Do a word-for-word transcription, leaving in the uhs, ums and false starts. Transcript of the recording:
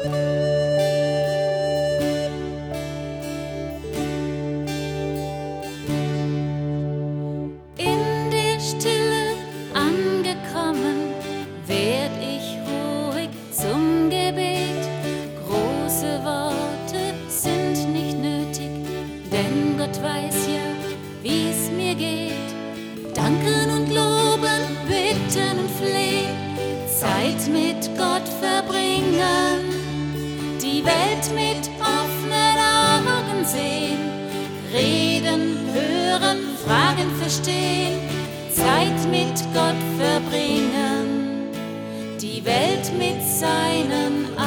In der Stille angekommen, werd ich ruhig zum Gebet. Große Worte sind nicht nötig, denn Gott weiß ja, wie's mir geht. Danken und loben, bitten und flehen, Zeit mit Gott verbringen, die Welt mit offenen Augen sehen, reden, hören, Fragen verstehen, Zeit mit Gott verbringen, die Welt mit seinen Augen